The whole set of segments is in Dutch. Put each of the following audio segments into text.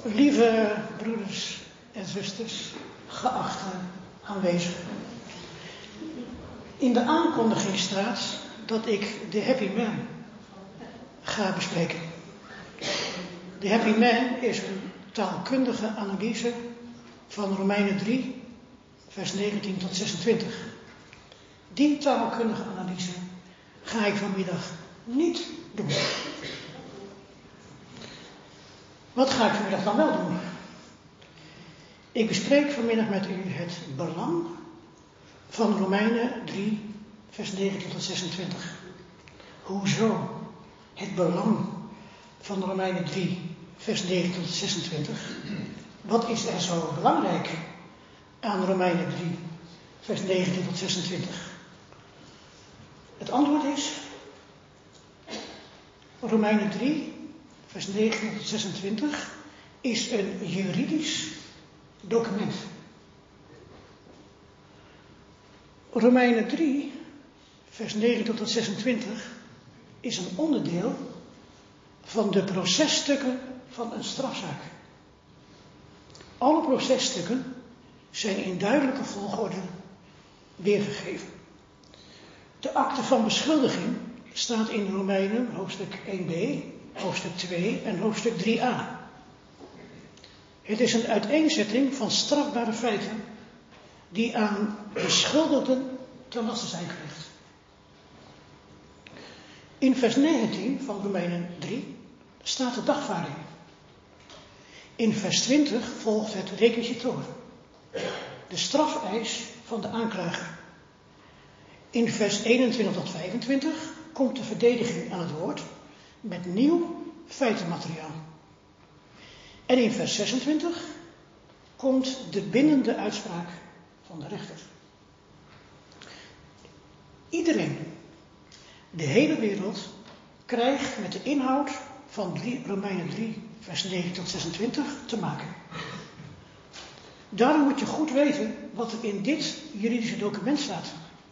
Lieve broeders en zusters, geachte aanwezigen. In de aankondiging staat dat ik de Happy Man ga bespreken. De Happy Man is een taalkundige analyse van Romeinen 3, vers 19 tot 26. Die taalkundige analyse ga ik vanmiddag niet doen. Wat ga ik vanmiddag dan wel doen? Ik bespreek vanmiddag met u het belang van Romeinen 3, vers 19 tot 26. Hoezo het belang van Romeinen 3, vers 19 tot 26? Wat is er zo belangrijk aan Romeinen 3, vers 19 tot 26? Het antwoord is Romeinen 3, vers 19 tot 26 is een juridisch document. Romeinen 3, vers 19 tot 26 is een onderdeel van de processtukken van een strafzaak. Alle processtukken zijn in duidelijke volgorde weergegeven. De akte van beschuldiging staat in Romeinen hoofdstuk 1b, hoofdstuk 2 en hoofdstuk 3a. Het is een uiteenzetting van strafbare feiten die aan beschuldigden ten laste zijn gelegd. In vers 19 van Romeinen 3 staat de dagvaarding. In vers 20 volgt het requisitoor, de strafeis van de aanklager. In vers 21 tot 25 komt de verdediging aan het woord met nieuw feitenmateriaal. En in vers 26 komt de bindende uitspraak van de rechter. Iedereen, de hele wereld, krijgt met de inhoud van Romeinen 3, vers 9 tot 26 te maken. Daarom moet je goed weten wat er in dit juridische document staat.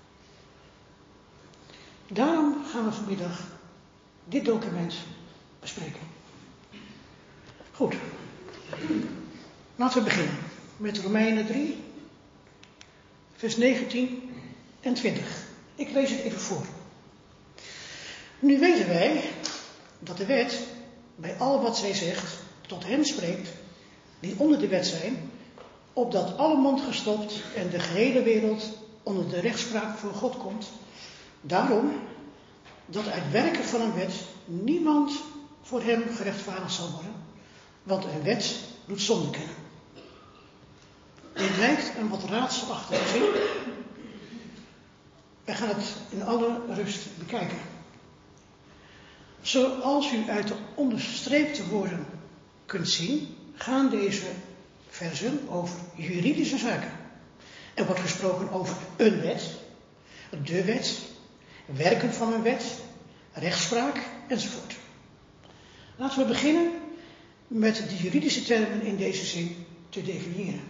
Daarom gaan we vanmiddag dit document bespreken. Goed. Laten we beginnen met Romeinen 3, vers 19 en 20. Ik lees het even voor. Nu weten wij dat de wet bij al wat zij zegt tot hen spreekt die onder de wet zijn, opdat alle mond gestopt en de gehele wereld onder de rechtspraak voor God komt. Daarom dat uit werken van een wet niemand voor hem gerechtvaardigd zal worden, want een wet doet zonde kennen. Dit lijkt een wat raadselachtige zin. Wij gaan het in alle rust bekijken. Zoals u uit de onderstreepte woorden kunt zien, gaan deze versen over juridische zaken. Er wordt gesproken over een wet, de wet, werken van een wet, rechtspraak enzovoort. Laten we beginnen met de juridische termen in deze zin te definiëren.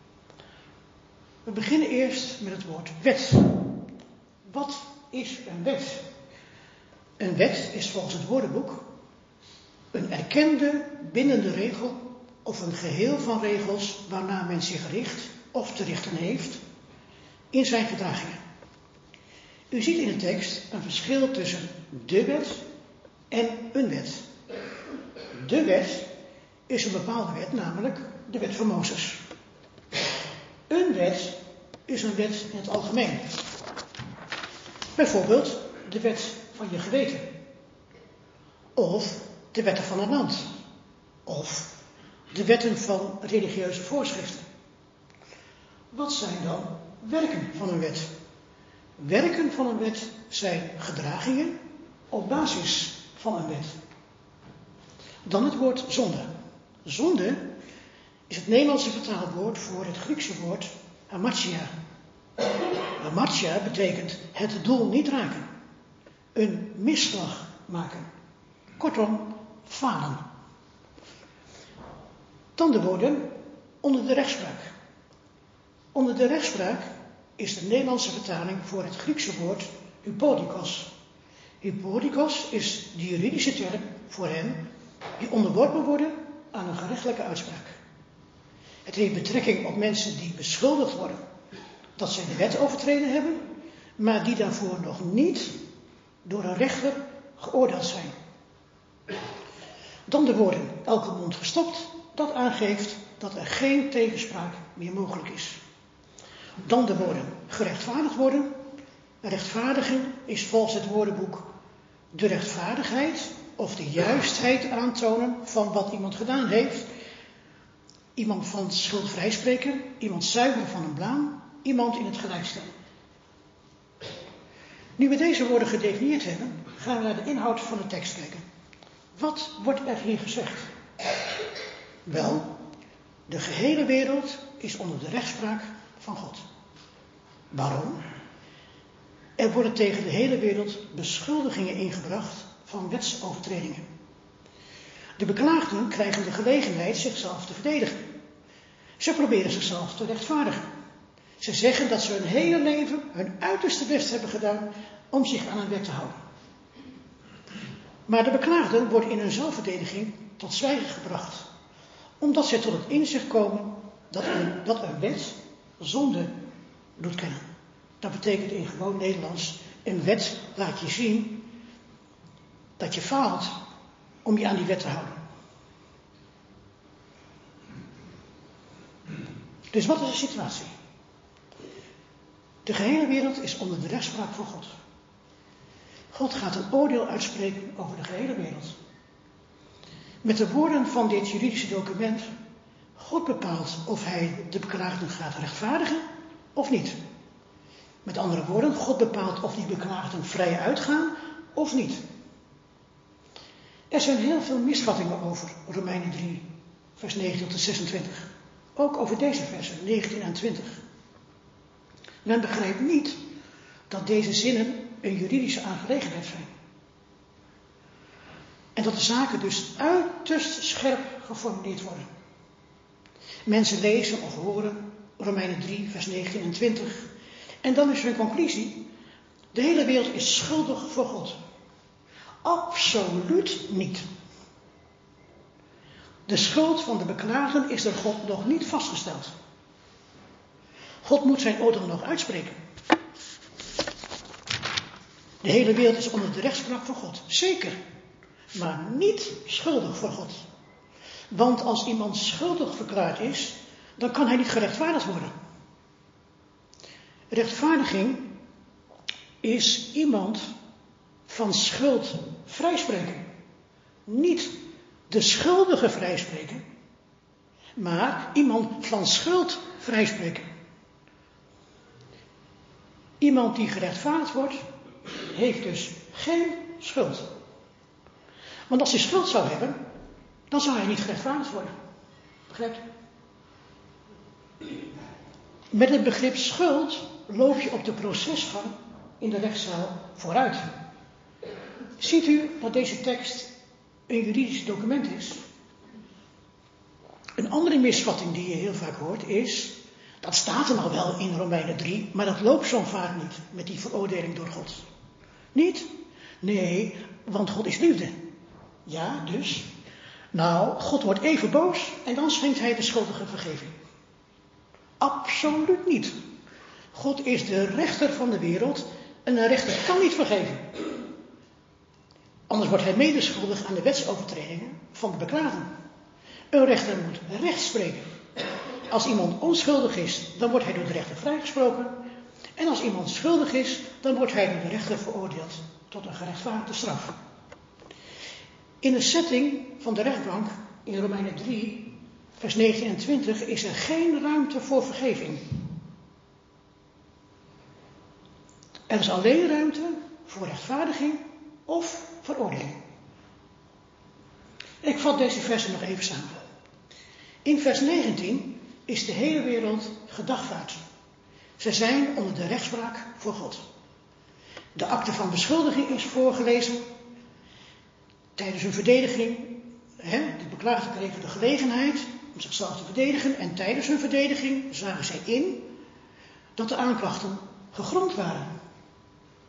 We beginnen eerst met het woord wet. Wat is een wet? Een wet is volgens het woordenboek een erkende, bindende regel of een geheel van regels waarna men zich richt of te richten heeft in zijn gedragingen. U ziet in de tekst een verschil tussen de wet en een wet. De wet is een bepaalde wet, namelijk de wet van Mozes. Een wet is een wet in het algemeen. Bijvoorbeeld de wet van je geweten. Of de wetten van een land. Of de wetten van religieuze voorschriften. Wat zijn dan werken van een wet? Werken van een wet zijn gedragingen op basis van een wet. Dan het woord zonde. Zonde is het Nederlandse vertaalwoord voor het Griekse woord hamartia. Hamartia betekent het doel niet raken. Een misslag maken. Kortom, falen. Dan de woorden onder de rechtspraak. Onder de rechtspraak is de Nederlandse vertaling voor het Griekse woord hypodikos. Hypodikos is de juridische term voor hen die onderworpen worden aan een gerechtelijke uitspraak. Het heeft betrekking op mensen die beschuldigd worden dat ze de wet overtreden hebben, maar die daarvoor nog niet door een rechter geoordeeld zijn. Dan de woorden elke mond gestopt, dat aangeeft dat er geen tegenspraak meer mogelijk is. Dan de woorden gerechtvaardigd worden. Rechtvaardiging is volgens het woordenboek de rechtvaardigheid of de juistheid aantonen van wat iemand gedaan heeft. Iemand van schuld vrijspreken, iemand zuiveren van een blaam, iemand in het gelijk stellen. Nu we deze woorden gedefinieerd hebben, gaan we naar de inhoud van de tekst kijken. Wat wordt er hier gezegd? Wel, de gehele wereld is onder de rechtspraak van God. Waarom? Er worden tegen de hele wereld beschuldigingen ingebracht van wetsovertredingen. De beklaagden krijgen de gelegenheid zichzelf te verdedigen. Ze proberen zichzelf te rechtvaardigen. Ze zeggen dat ze hun hele leven hun uiterste best hebben gedaan om zich aan een wet te houden. Maar de beklaagden worden in hun zelfverdediging tot zwijgen gebracht, omdat zij tot het inzicht komen dat een wet zonde doet kennen. Dat betekent in gewoon Nederlands, een wet laat je zien dat je faalt om je aan die wet te houden. Dus wat is de situatie? De gehele wereld is onder de rechtspraak van God. God gaat een oordeel uitspreken over de gehele wereld. Met de woorden van dit juridische document, God bepaalt of hij de beklaagden gaat rechtvaardigen of niet. Met andere woorden, God bepaalt of die beklaagden vrij uitgaan of niet. Er zijn heel veel misvattingen over Romeinen 3, vers 19 tot 26. Ook over deze versen, 19 en 20. Men begrijpt niet dat deze zinnen een juridische aangelegenheid zijn. En dat de zaken dus uiterst scherp geformuleerd worden. Mensen lezen of horen Romeinen 3, vers 19 en 20. En dan is hun conclusie: de hele wereld is schuldig voor God. Absoluut niet. De schuld van de beklaagden is door God nog niet vastgesteld. God moet zijn oordeel nog uitspreken. De hele wereld is onder de rechtspraak van God. Zeker. Maar niet schuldig voor God. Want als iemand schuldig verklaard is, dan kan hij niet gerechtvaardigd worden. Rechtvaardiging is iemand van schuld vrijspreken. Niet de schuldige vrijspreken, maar iemand van schuld vrijspreken. Iemand die gerechtvaardigd wordt, heeft dus geen schuld. Want als hij schuld zou hebben, dan zou hij niet gerechtvaardigd worden. Begrijpt u? Met het begrip schuld loop je op de procesgang in de rechtszaal vooruit. Ziet u dat deze tekst een juridisch document is? Een andere misvatting die je heel vaak hoort is, dat staat er nog wel in Romeinen 3, maar dat loopt zo vaak niet met die veroordeling door God. Niet? Nee, want God is liefde. Ja, dus. Nou, God wordt even boos en dan schenkt hij de schuldige vergeving. Absoluut niet. God is de rechter van de wereld en een rechter kan niet vergeven. Anders wordt hij medeschuldig aan de wetsovertredingen van de beklaagden. Een rechter moet recht spreken. Als iemand onschuldig is, dan wordt hij door de rechter vrijgesproken. En als iemand schuldig is, dan wordt hij door de rechter veroordeeld tot een gerechtvaardigde straf. In de setting van de rechtbank in Romeinen 3, vers 19 en 20 is er geen ruimte voor vergeving. Er is alleen ruimte voor rechtvaardiging of veroordeling. Ik vat deze versen nog even samen. In vers 19 is de hele wereld gedagvaard. Ze zijn onder de rechtspraak voor God. De akte van beschuldiging is voorgelezen. Tijdens hun verdediging, de beklaagden kregen de gelegenheid om zichzelf te verdedigen. En tijdens hun verdediging zagen zij in dat de aanklachten gegrond waren.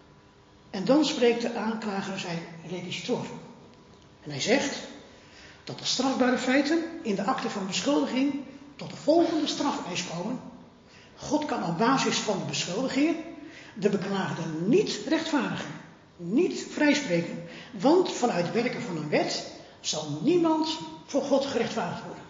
En dan spreekt de aanklager zijn requisitor. En hij zegt dat de strafbare feiten in de akte van beschuldiging tot de volgende strafeis komen. God kan op basis van de beschuldigingen de beklaagde niet rechtvaardigen, niet vrijspreken, want vanuit werken van een wet zal niemand voor God gerechtvaardigd worden.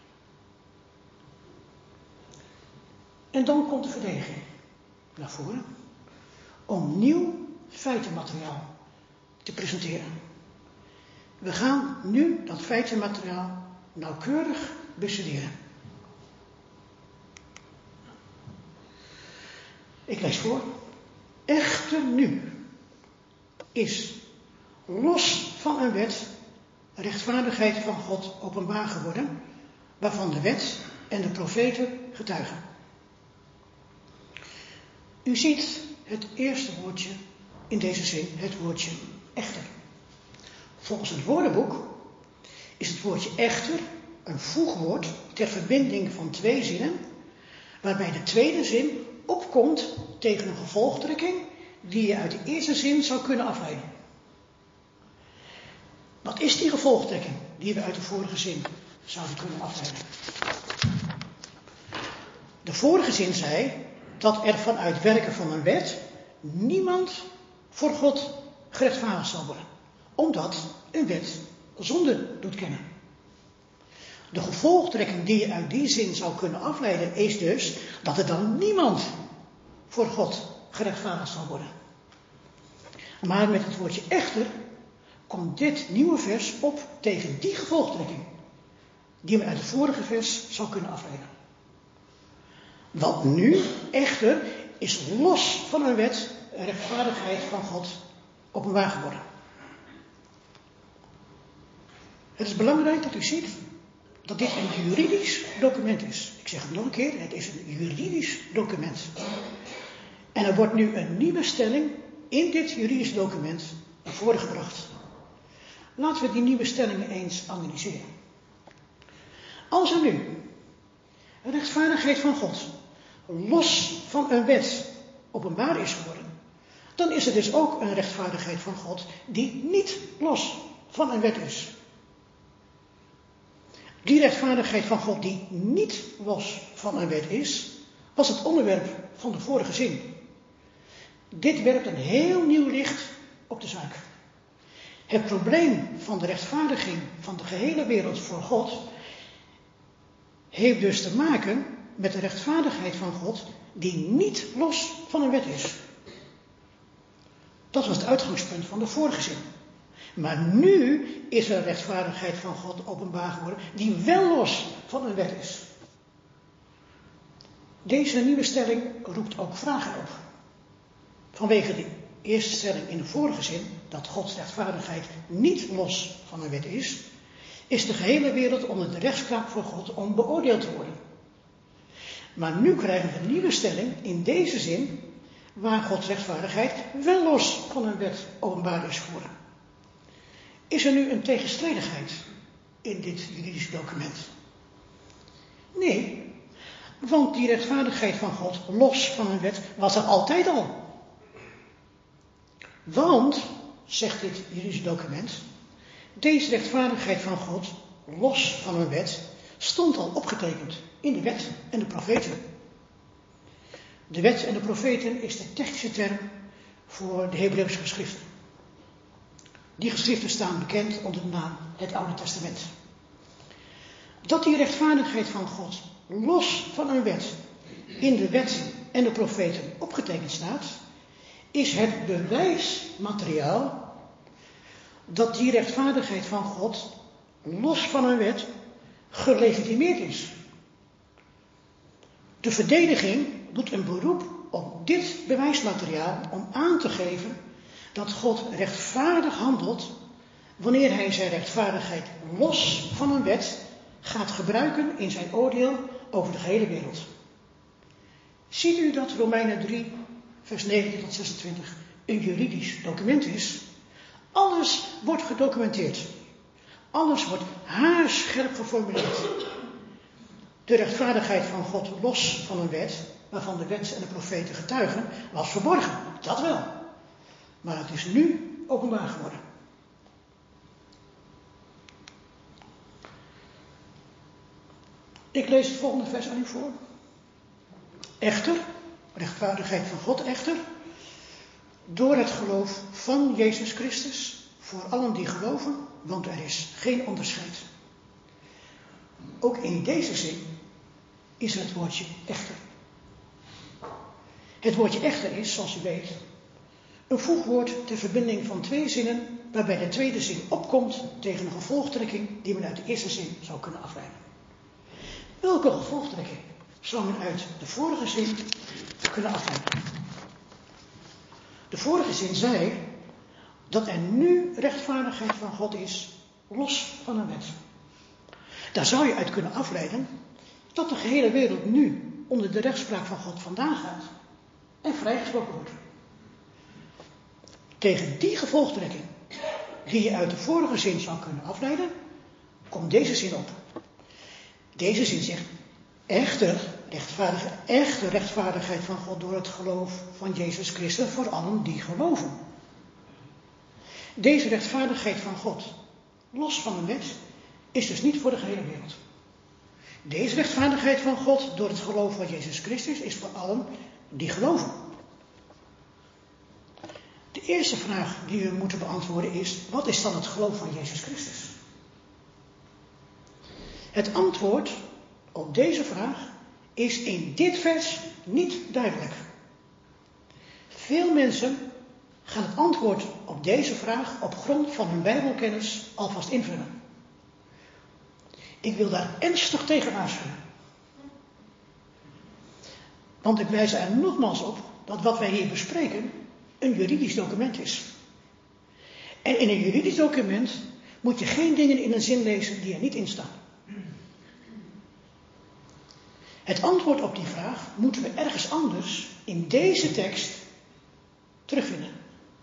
En dan komt de verdediging naar voren om nieuw feitenmateriaal te presenteren. We gaan nu dat feitenmateriaal nauwkeurig bestuderen. Ik lees voor. Echter nu is los van een wet rechtvaardigheid van God openbaar geworden, waarvan de wet en de profeten getuigen. U ziet het eerste woordje in deze zin, het woordje echter. Volgens het woordenboek is het woordje echter een voegwoord ter verbinding van twee zinnen, waarbij de tweede zin opkomt tegen een gevolgtrekking die je uit de eerste zin zou kunnen afleiden. Wat is die gevolgtrekking die we uit de vorige zin zouden kunnen afleiden? De vorige zin zei dat er vanuit werken van een wet niemand voor God gerechtvaardigd zal worden, omdat een wet zonde doet kennen. De gevolgtrekking die je uit die zin zou kunnen afleiden is dus dat er dan niemand voor God gerechtvaardigd zal worden. Maar met het woordje echter komt dit nieuwe vers op tegen die gevolgtrekking die men uit het vorige vers zou kunnen afleiden. Want nu echter is los van een wet rechtvaardigheid van God openbaar geworden. Het is belangrijk dat u ziet dat dit een juridisch document is. Ik zeg het nog een keer, het is een juridisch document. En er wordt nu een nieuwe stelling in dit juridisch document naar voren gebracht. Laten we die nieuwe stellingen eens analyseren. Als er nu een rechtvaardigheid van God los van een wet openbaar is geworden, dan is er dus ook een rechtvaardigheid van God die niet los van een wet is. Die rechtvaardigheid van God die niet los van een wet is, was het onderwerp van de vorige zin. Dit werpt een heel nieuw licht op de zaak. Het probleem van de rechtvaardiging van de gehele wereld voor God heeft dus te maken met de rechtvaardigheid van God die niet los van een wet is. Dat was het uitgangspunt van de vorige zin. Maar nu is er een rechtvaardigheid van God openbaar geworden die wel los van een wet is. Deze nieuwe stelling roept ook vragen op. Vanwege de eerste stelling in de vorige zin, dat Gods rechtvaardigheid niet los van een wet is de gehele wereld onder de rechtspraak voor God om beoordeeld te worden. Maar nu krijgen we een nieuwe stelling in deze zin, waar Gods rechtvaardigheid wel los van een wet openbaar is geworden. Is er nu een tegenstrijdigheid in dit juridische document? Nee, want die rechtvaardigheid van God los van een wet was er altijd al. Want, zegt dit juridische document, deze rechtvaardigheid van God los van een wet stond al opgetekend in de wet en de profeten. De wet en de profeten is de technische term voor de Hebreeuwse geschriften. Die geschriften staan bekend onder de naam het Oude Testament. Dat die rechtvaardigheid van God los van een wet in de wet en de profeten opgetekend staat, is het bewijsmateriaal dat die rechtvaardigheid van God los van een wet gelegitimeerd is. De verdediging doet een beroep op dit bewijsmateriaal om aan te geven dat God rechtvaardig handelt wanneer hij zijn rechtvaardigheid los van een wet gaat gebruiken in zijn oordeel over de gehele wereld. Ziet u dat Romeinen 3, vers 19 tot 26 een juridisch document is? Alles wordt gedocumenteerd. Alles wordt haarscherp geformuleerd. De rechtvaardigheid van God los van een wet, waarvan de wet en de profeten getuigen, was verborgen. Dat wel. Maar het is nu openbaar geworden. Ik lees het volgende vers aan u voor. Echter, rechtvaardigheid van God echter, door het geloof van Jezus Christus, voor allen die geloven, want er is geen onderscheid. Ook in deze zin is er het woordje echter. Het woordje echter is, zoals u weet, een voegwoord ter verbinding van twee zinnen, waarbij de tweede zin opkomt tegen een gevolgtrekking die men uit de eerste zin zou kunnen afleiden. Welke gevolgtrekking zou men uit de vorige zin kunnen afleiden? De vorige zin zei dat er nu rechtvaardigheid van God is, los van een wet. Daar zou je uit kunnen afleiden dat de gehele wereld nu onder de rechtspraak van God vandaan gaat en vrijgesproken wordt. Tegen die gevolgtrekking, die je uit de vorige zin zou kunnen afleiden, komt deze zin op. Deze zin zegt, echte rechtvaardigheid van God door het geloof van Jezus Christus voor allen die geloven. Deze rechtvaardigheid van God, los van een wet, is dus niet voor de gehele wereld. Deze rechtvaardigheid van God door het geloof van Jezus Christus is voor allen die geloven. De eerste vraag die we moeten beantwoorden is, wat is dan het geloof van Jezus Christus? Het antwoord op deze vraag is in dit vers niet duidelijk. Veel mensen gaan het antwoord op deze vraag op grond van hun Bijbelkennis alvast invullen. Ik wil daar ernstig tegen waarschuwen. Want ik wijs er nogmaals op dat wat wij hier bespreken een juridisch document is. En in een juridisch document moet je geen dingen in een zin lezen die er niet in staan. Het antwoord op die vraag moeten we ergens anders in deze tekst terugvinden.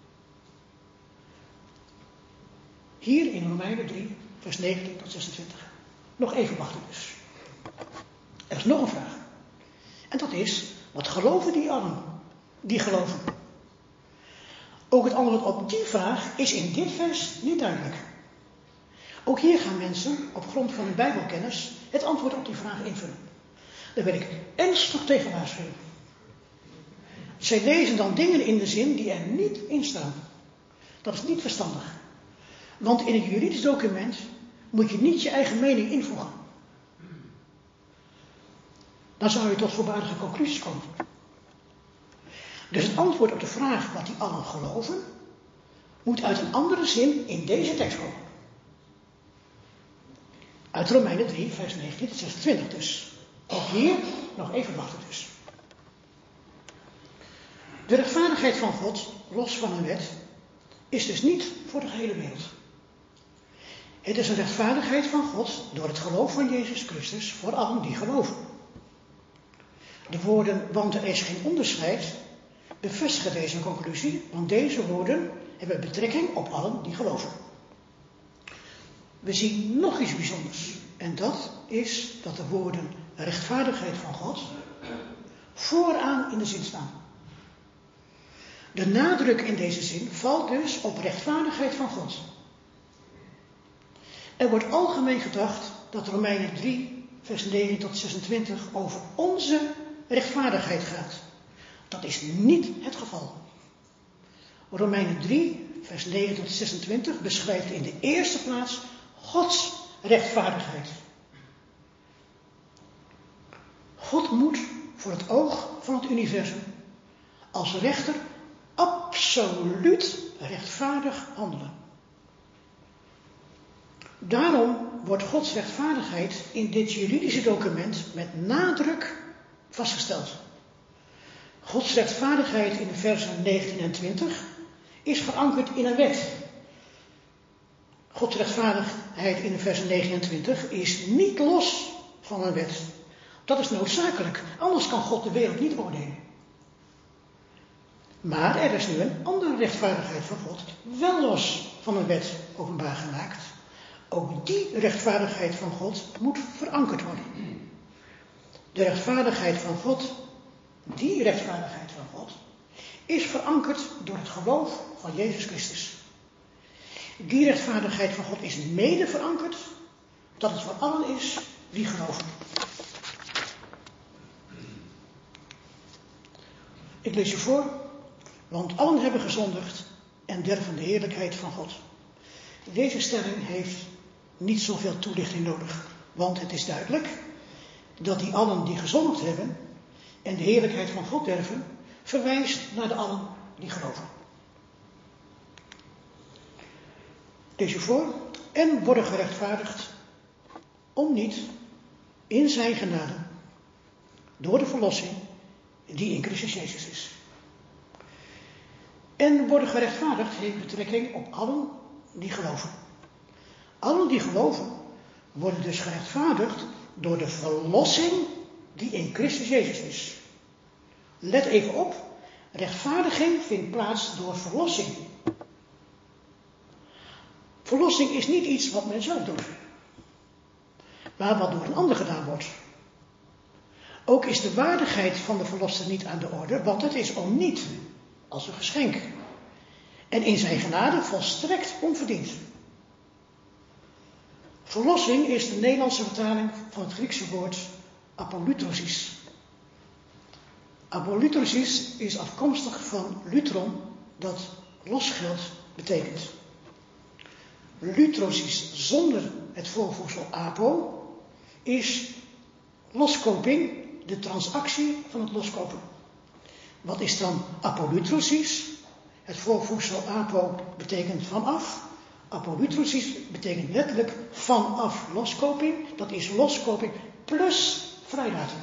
Hier in Romeinen 3, vers 19 tot 26. Nog even wachten dus. Er is nog een vraag. En dat is, wat geloven die allen? Die geloven. Ook het antwoord op die vraag is in dit vers niet duidelijk. Ook hier gaan mensen op grond van hun Bijbelkennis het antwoord op die vraag invullen. Daar wil ik ernstig tegen waarschuwen. Zij lezen dan dingen in de zin die er niet in staan. Dat is niet verstandig. Want in een juridisch document moet je niet je eigen mening invoegen. Dan zou je tot voorbaardige conclusies komen. Dus het antwoord op de vraag wat die allen geloven, moet uit een andere zin in deze tekst komen. Uit Romeinen 3, vers 19 tot 26 dus. Ook hier nog even wachten dus. De rechtvaardigheid van God, los van een wet, is dus niet voor de gehele wereld. Het is een rechtvaardigheid van God door het geloof van Jezus Christus voor allen die geloven. De woorden, want er is geen onderscheid, bevestigen deze conclusie, want deze woorden hebben betrekking op allen die geloven. We zien nog iets bijzonders, en dat is dat de woorden rechtvaardigheid van God vooraan in de zin staan. De nadruk in deze zin valt dus op rechtvaardigheid van God. Er wordt algemeen gedacht dat Romeinen 3, vers 9 tot 26 over onze rechtvaardigheid gaat. Dat is niet het geval. Romeinen 3, vers 9 tot 26 beschrijft in de eerste plaats Gods rechtvaardigheid. God moet voor het oog van het universum als rechter absoluut rechtvaardig handelen. Daarom wordt Gods rechtvaardigheid in dit juridische document met nadruk vastgesteld. Gods rechtvaardigheid in de versen 19 en 20 is verankerd in een wet. Gods rechtvaardigheid in de versen 29 is niet los van een wet. Dat is noodzakelijk, anders kan God de wereld niet oordelen. Maar er is nu een andere rechtvaardigheid van God, wel los van een wet openbaar gemaakt. Ook die rechtvaardigheid van God moet verankerd worden. De rechtvaardigheid van God, die rechtvaardigheid van God, is verankerd door het geloof van Jezus Christus. Die rechtvaardigheid van God is mede verankerd dat het voor allen is die geloven. Ik lees je voor. Want allen hebben gezondigd en derven de heerlijkheid van God. Deze stelling heeft niet zoveel toelichting nodig. Want het is duidelijk dat die allen die gezondigd hebben en de heerlijkheid van God derven, verwijst naar de allen die geloven. Lees je voor. En worden gerechtvaardigd om niet in zijn genade door de verlossing die in Christus Jezus is. En worden gerechtvaardigd heeft betrekking op allen die geloven. Allen die geloven worden dus gerechtvaardigd door de verlossing die in Christus Jezus is. Let even op, rechtvaardiging vindt plaats door verlossing. Verlossing is niet iets wat men zelf doet, maar wat door een ander gedaan wordt. Ook is de waardigheid van de verlosser niet aan de orde, want het is om niet als een geschenk. En in zijn genade volstrekt onverdiend. Verlossing is de Nederlandse vertaling van het Griekse woord apolutrosis. Apolutrosis is afkomstig van lutron, dat losgeld betekent. Lutrosis zonder het voorvoegsel apo is loskoping, de transactie van het loskopen. Wat is dan apolutrosis? Het voorvoegsel apo betekent vanaf. Apolutrosis betekent letterlijk vanaf loskoping. Dat is loskoping plus vrijlating.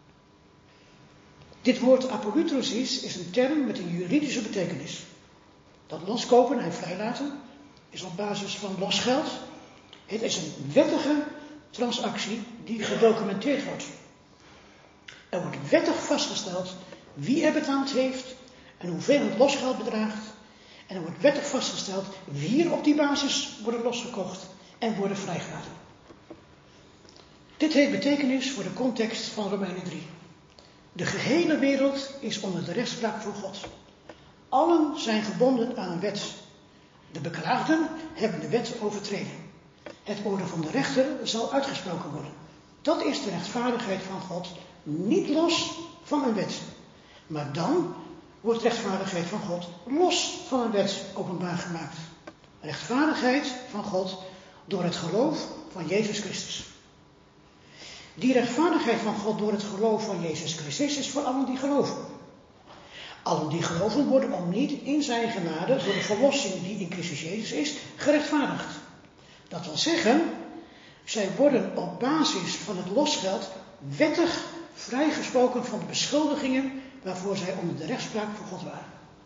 Dit woord apolutrosis is een term met een juridische betekenis. Dat loskopen en vrijlaten is op basis van losgeld. Het is een wettige transactie die gedocumenteerd wordt. Er wordt wettig vastgesteld wie er betaald heeft en hoeveel het losgeld bedraagt. En er wordt wettig vastgesteld wie er op die basis worden losgekocht en worden vrijgelaten. Dit heeft betekenis voor de context van Romeinen 3. De gehele wereld is onder de rechtspraak voor God. Allen zijn gebonden aan een wet. De beklaagden hebben de wet overtreden. Het oordeel van de rechter zal uitgesproken worden. Dat is de rechtvaardigheid van God, niet los van een wet. Maar dan wordt rechtvaardigheid van God los van een wet openbaar gemaakt. Rechtvaardigheid van God door het geloof van Jezus Christus. Die rechtvaardigheid van God door het geloof van Jezus Christus is voor allen die geloven. Allen die geloven worden om niet in zijn genade door de verlossing die in Christus Jezus is, gerechtvaardigd. Dat wil zeggen, zij worden op basis van het losgeld wettig vrijgesproken van de beschuldigingen waarvoor zij onder de rechtspraak voor God waren.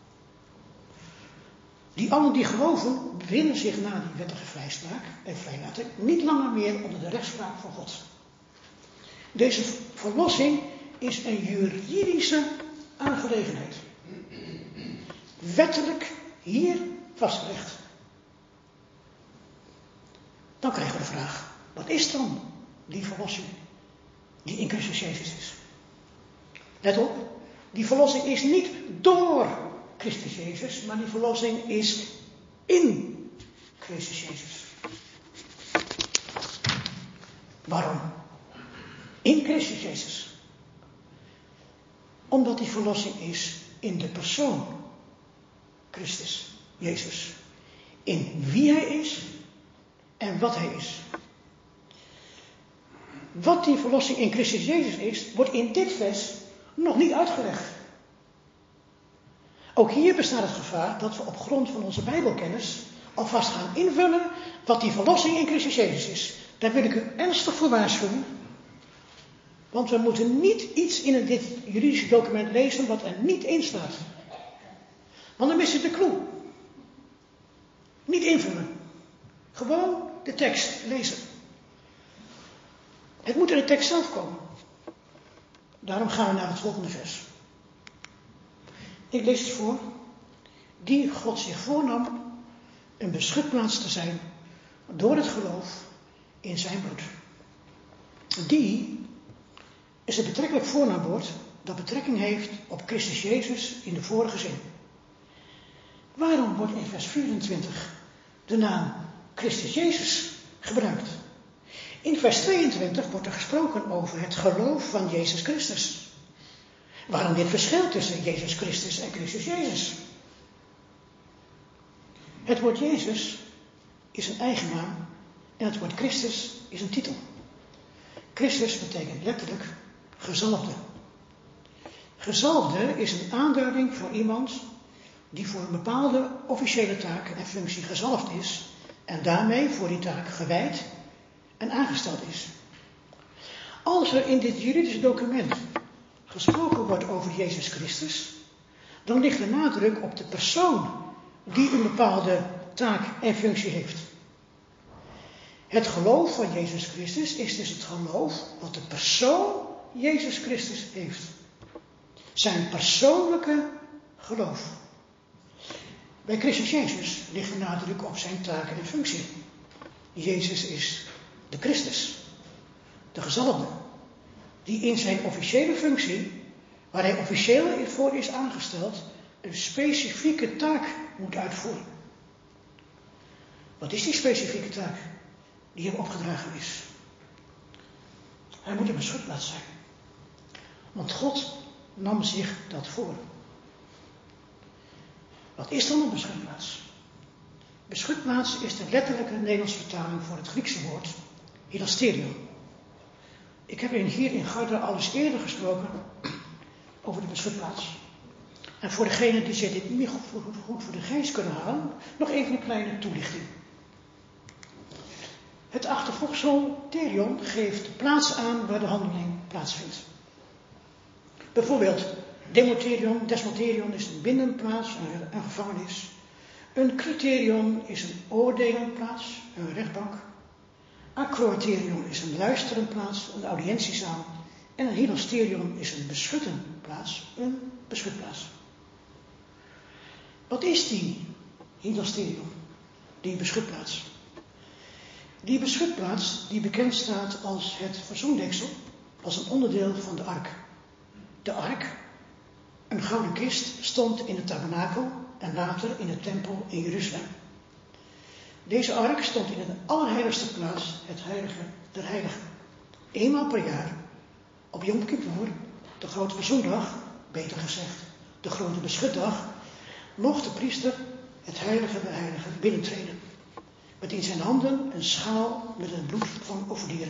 Die allen die geloven bevinden zich na die wettige vrijspraak en vrijlating niet langer meer onder de rechtspraak van God. Deze verlossing is een juridische aangelegenheid. Wettelijk hier vastgelegd. Dan krijgen we de vraag, wat is dan die verlossing die in Christus Jezus is? Let op, die verlossing is niet door Christus Jezus, maar die verlossing is in Christus Jezus. Waarom? In Christus Jezus. Omdat die verlossing is in de persoon Christus, Jezus. In wie hij is en wat hij is. Wat die verlossing in Christus Jezus is, wordt in dit vers nog niet uitgelegd. Ook hier bestaat het gevaar dat we op grond van onze Bijbelkennis alvast gaan invullen wat die verlossing in Christus Jezus is. Daar wil ik u ernstig voor waarschuwen. Want we moeten niet iets in dit juridische document lezen wat er niet in staat. Want dan mis je de clue. Niet invullen. Gewoon de tekst lezen. Het moet in de tekst zelf komen. Daarom gaan we naar het volgende vers. Ik lees het voor. Die God zich voornam een beschutplaats te zijn door het geloof in zijn bloed. Die is het betrekkelijk voornaamwoord dat betrekking heeft op Christus Jezus in de vorige zin. Waarom wordt in vers 24 de naam Christus Jezus gebruikt? In vers 22 wordt er gesproken over het geloof van Jezus Christus. Waarom dit verschil tussen Jezus Christus en Christus Jezus? Het woord Jezus is een eigennaam en het woord Christus is een titel. Christus betekent letterlijk gezalfde. Gezalfde is een aanduiding voor iemand die voor een bepaalde officiële taak en functie gezalfd is en daarmee voor die taak gewijd en aangesteld is. Als er in dit juridische document gesproken wordt over Jezus Christus, dan ligt de nadruk op de persoon die een bepaalde taak en functie heeft. Het geloof van Jezus Christus is dus het geloof wat de persoon Jezus Christus heeft. Zijn persoonlijke geloof. Bij Christus Jezus ligt de nadruk op zijn taken en functie. Jezus is de Christus, de gezalfde, die in zijn officiële functie, waar hij officieel voor is aangesteld, een specifieke taak moet uitvoeren. Wat is die specifieke taak die hem opgedragen is? Hij moet een beschutplaats zijn. Want God nam zich dat voor. Wat is dan een beschutplaats? Beschutplaats is de letterlijke Nederlandse vertaling voor het Griekse woord hilasterion. Ik heb hier in Garda al eens eerder gesproken over de beschutplaats. En voor degenen die zich dit niet meer goed voor de geest kunnen halen, nog even een kleine toelichting. Het achtervoegsel terion geeft de plaats aan waar de handeling plaatsvindt. Bijvoorbeeld, desmoterion is een binnenplaats, een gevangenis. Een criterion is een oordelende plaats, een rechtbank. Acroterion is een luisterend plaats, een audiëntiezaal. En een hilasterion is een beschuttende plaats, een beschutplaats. Wat is die hilasterion, die beschutplaats? Die beschutplaats, die bekend staat als het verzoendeksel, was een onderdeel van de ark. De ark, een gouden kist, stond in het tabernakel en later in de tempel in Jeruzalem. Deze ark stond in de allerheiligste plaats, het heilige der heiligen. Eenmaal per jaar, op Yom Kippur, de grote verzoendag, beter gezegd, de grote beschutdag, mocht de priester het heilige der heiligen binnentreden. Met in zijn handen een schaal met het bloed van offerdieren.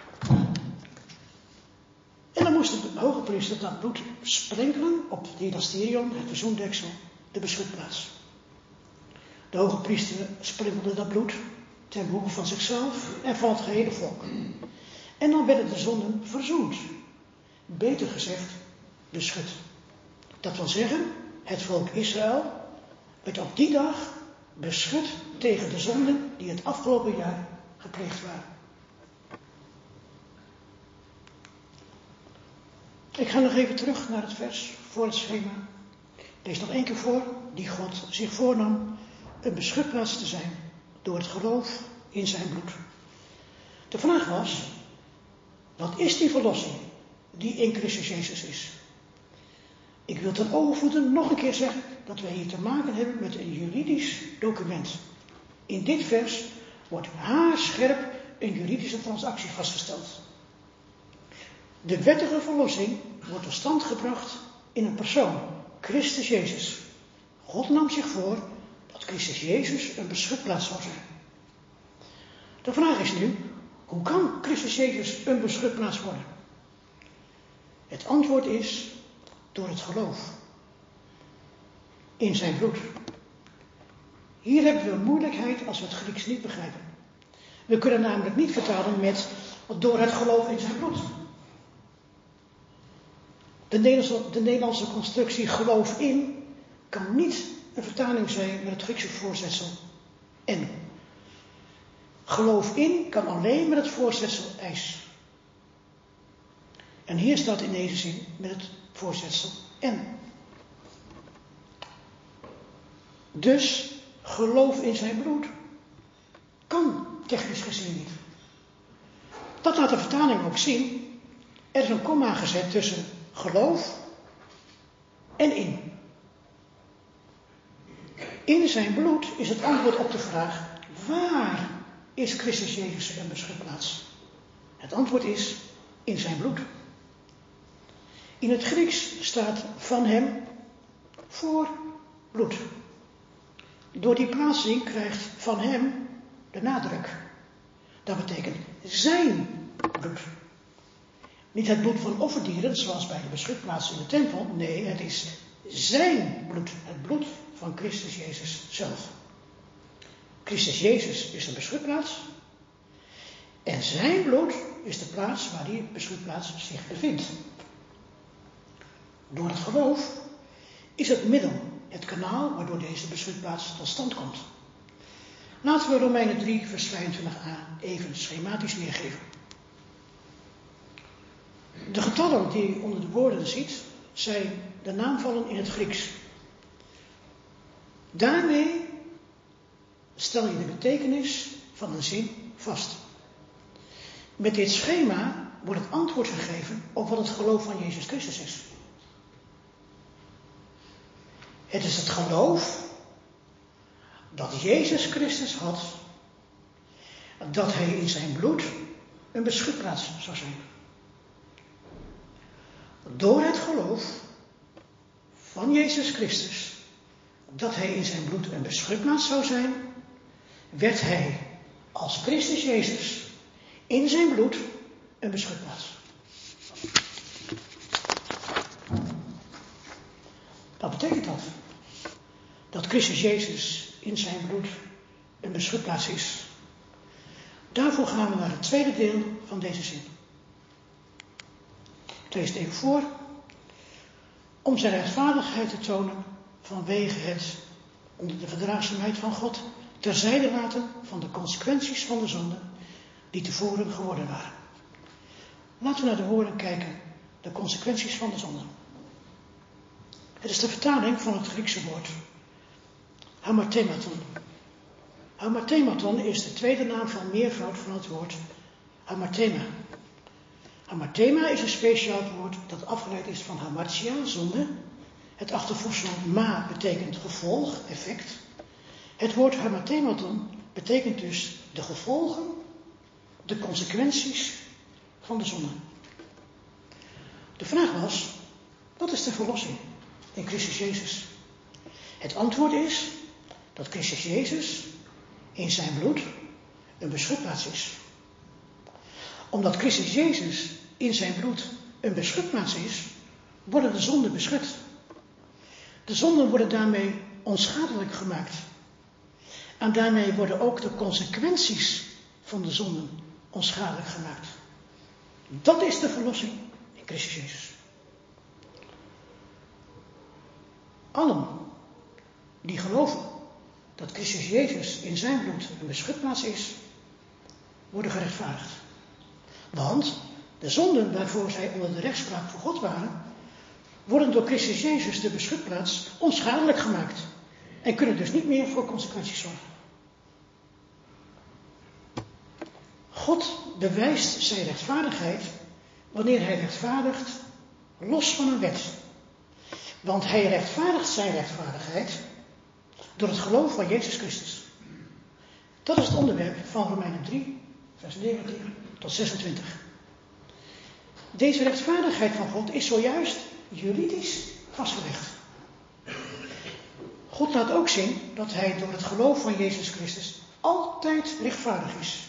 En dan moest de hoge priester dat bloed sprenkelen op het hilasterion, het verzoendeksel, de beschutplaats. De hoge priester sprenkelde dat bloed ten behoeve van zichzelf en van het gehele volk. En dan werden de zonden verzoend. Beter gezegd, beschut. Dat wil zeggen, het volk Israël werd op die dag beschut tegen de zonden die het afgelopen jaar gepleegd waren. Ik ga nog even terug naar het vers voor het schema. Lees nog één keer voor, die God zich voornam een beschutplaats te zijn door het geloof in zijn bloed. De vraag was, wat is die verlossing die in Christus Jezus is? Ik wil ten overvloede nog een keer zeggen dat wij hier te maken hebben met een juridisch document. In dit vers wordt haarscherp een juridische transactie vastgesteld. De wettige verlossing wordt tot stand gebracht in een persoon, Christus Jezus. God nam zich voor dat Christus Jezus een beschutplaats zou zijn. De vraag is nu, hoe kan Christus Jezus een beschutplaats worden? Het antwoord is door het geloof in zijn bloed. Hier hebben we een moeilijkheid als we het Grieks niet begrijpen. We kunnen namelijk niet vertalen met door het geloof in zijn bloed. De Nederlandse constructie geloof in kan niet een vertaling zijn met het Griekse voorzetsel en. Geloof in kan alleen met het voorzetsel eis. En hier staat in deze zin met het voorzetsel en. Dus geloof in zijn bloed kan technisch gezien niet. Dat laat de vertaling ook zien. Er is een komma gezet tussen geloof en in. In zijn bloed is het antwoord op de vraag, waar is Christus Jezus een beschutplaats? Het antwoord is in zijn bloed. In het Grieks staat van hem voor bloed. Door die plaatsing krijgt van hem de nadruk. Dat betekent zijn bloed. Niet het bloed van offerdieren, zoals bij de beschutplaats in de tempel. Nee, het is zijn bloed. Het bloed van Christus Jezus zelf. Christus Jezus is de beschutplaats. En zijn bloed is de plaats waar die beschutplaats zich bevindt. Door het geloof is het middel, het kanaal waardoor deze beschutplaats tot stand komt. Laten we Romeinen 3 vers 25a even schematisch weergeven. De getallen die u onder de woorden ziet, zijn de naamvallen in het Grieks. Daarmee stel je de betekenis van een zin vast. Met dit schema wordt het antwoord gegeven op wat het geloof van Jezus Christus is. Het is het geloof dat Jezus Christus had, dat hij in zijn bloed een beschutplaats zou zijn. Door het geloof van Jezus Christus, dat hij in zijn bloed een beschutplaats zou zijn, werd hij als Christus Jezus in zijn bloed een beschutplaats. Wat betekent dat? Dat Christus Jezus in zijn bloed een beschutplaats is. Daarvoor gaan we naar het tweede deel van deze zin. Ik lees het even voor. Om zijn rechtvaardigheid te tonen vanwege het onder de verdraagzaamheid van God terzijde laten van de consequenties van de zonde die tevoren geworden waren. Laten we naar de woorden kijken. De consequenties van de zonde. Het is de vertaling van het Griekse woord hamartematon. Hamartematon is de tweede naam van meervoud van het woord hamartema. Hamartema is een speciaal woord dat afgeleid is van hamartia, zonde. Het achtervoegsel ma betekent gevolg, effect. Het woord hamartematon betekent dus de gevolgen, de consequenties van de zonde. De vraag was, wat is de verlossing in Christus Jezus? Het antwoord is dat Christus Jezus in zijn bloed een beschutplaats is. Omdat Christus Jezus in zijn bloed een beschutplaats is, worden de zonden beschut. De zonden worden daarmee onschadelijk gemaakt. En daarmee worden ook de consequenties van de zonden onschadelijk gemaakt. Dat is de verlossing in Christus Jezus. Allen die geloven dat Christus Jezus in zijn bloed een beschutplaats is, worden gerechtvaardigd. Want de zonden waarvoor zij onder de rechtspraak voor God waren, worden door Christus Jezus de beschutplaats onschadelijk gemaakt. En kunnen dus niet meer voor consequenties zorgen. God bewijst zijn rechtvaardigheid wanneer hij rechtvaardigt los van een wet. Want hij rechtvaardigt zijn rechtvaardigheid door het geloof van Jezus Christus. Dat is het onderwerp van Romeinen 3, vers 19 tot 26. Deze rechtvaardigheid van God is zojuist juridisch vastgelegd. God laat ook zien dat hij door het geloof van Jezus Christus altijd rechtvaardig is.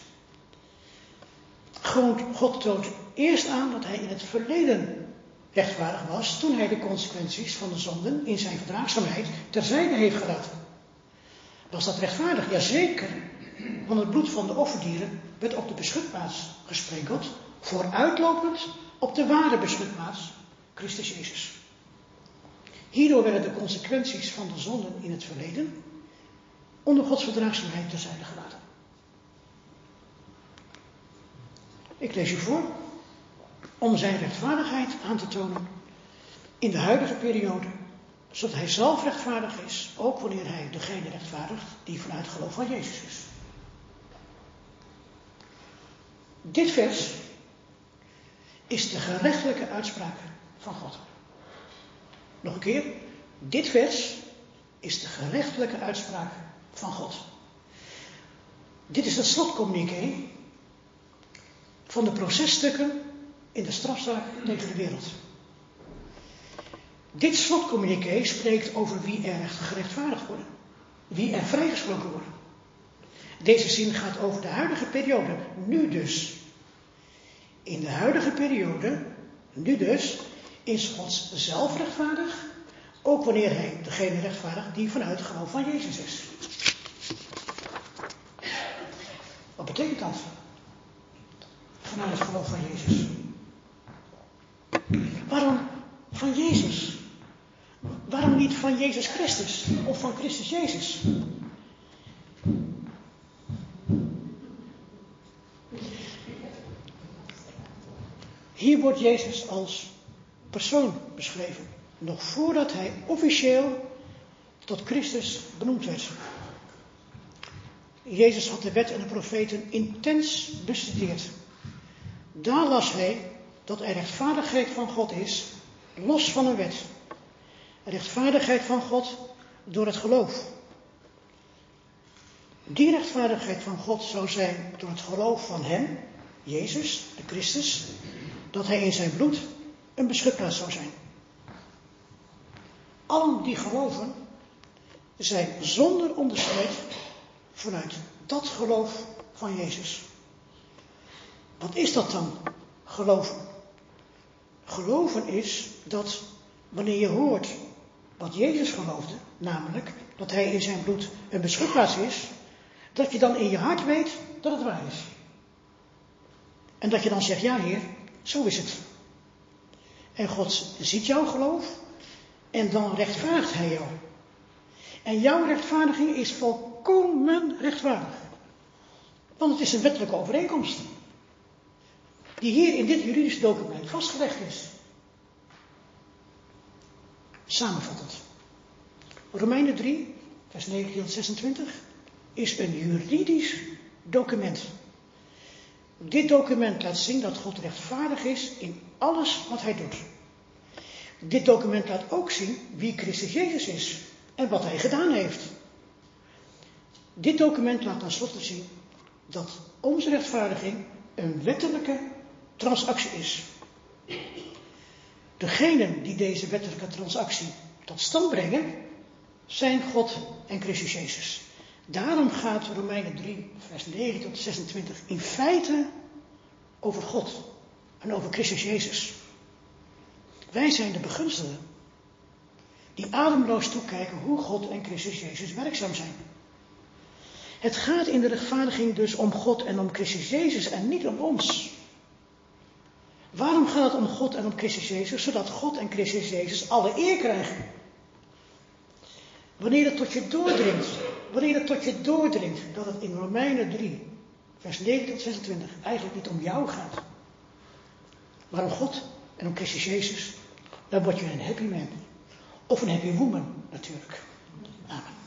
God toont eerst aan dat hij in het verleden rechtvaardig was toen hij de consequenties van de zonden in zijn verdraagzaamheid terzijde heeft gelaten. Was dat rechtvaardig? Jazeker, want het bloed van de offerdieren werd op de beschutplaats gesprenkeld, vooruitlopend op de ware beschutplaats, Christus Jezus. Hierdoor werden de consequenties van de zonden in het verleden onder Gods verdraagzaamheid terzijde gelaten. Ik lees u voor, om zijn rechtvaardigheid aan te tonen in de huidige periode, zodat hij zelf rechtvaardig is, ook wanneer hij degene rechtvaardigt die vanuit geloof van Jezus is. Dit vers is de gerechtelijke uitspraak van God. Nog een keer, dit vers is de gerechtelijke uitspraak van God. Dit is het slotcommuniqué van de processtukken in de strafzaak tegen de wereld. Dit slotcommuniqué spreekt over wie er gerechtvaardigd worden. Wie er vrijgesproken worden. Deze zin gaat over de huidige periode. Nu dus. In de huidige periode, nu dus, is God zelf rechtvaardig. Ook wanneer hij degene rechtvaardigt die vanuit het geloof van Jezus is. Wat betekent dat? Vanuit het geloof van Jezus. Waarom van Jezus? Waarom niet van Jezus Christus of van Christus Jezus? Hier wordt Jezus als persoon beschreven, nog voordat hij officieel tot Christus benoemd werd. Jezus had de wet en de profeten intens bestudeerd. Daar las hij dat er rechtvaardigheid van God is, los van een wet. Rechtvaardigheid van God door het geloof. Die rechtvaardigheid van God zou zijn door het geloof van hem, Jezus, de Christus, dat hij in zijn bloed een beschutplaats zou zijn. Allen die geloven zijn zonder onderscheid vanuit dat geloof van Jezus. Wat is dat dan, geloven? Geloven is dat wanneer je hoort wat Jezus geloofde, namelijk dat hij in zijn bloed een beschutplaats is, dat je dan in je hart weet dat het waar is. En dat je dan zegt, ja Heer, zo is het. En God ziet jouw geloof en dan rechtvaardigt hij jou. En jouw rechtvaardiging is volkomen rechtvaardig. Want het is een wettelijke overeenkomst. Die hier in dit juridische document vastgelegd is. Samenvattend. Romeinen 3, vers 19 tot 26 is een juridisch document. Dit document laat zien dat God rechtvaardig is in alles wat hij doet. Dit document laat ook zien wie Christus Jezus is en wat hij gedaan heeft. Dit document laat tenslotte zien dat onze rechtvaardiging een wettelijke transactie is. Degenen die deze wettelijke transactie tot stand brengen, zijn God en Christus Jezus. Daarom gaat Romeinen 3, vers 9 tot 26 in feite over God en over Christus Jezus. Wij zijn de begunstigden die ademloos toekijken hoe God en Christus Jezus werkzaam zijn. Het gaat in de rechtvaardiging dus om God en om Christus Jezus en niet om ons. Waarom gaat het om God en om Christus Jezus? Zodat God en Christus Jezus alle eer krijgen. Wanneer het tot je doordringt dat het in Romeinen 3, vers 9 tot 26 eigenlijk niet om jou gaat, maar om God en om Christus Jezus, dan word je een happy man. Of een happy woman natuurlijk. Amen.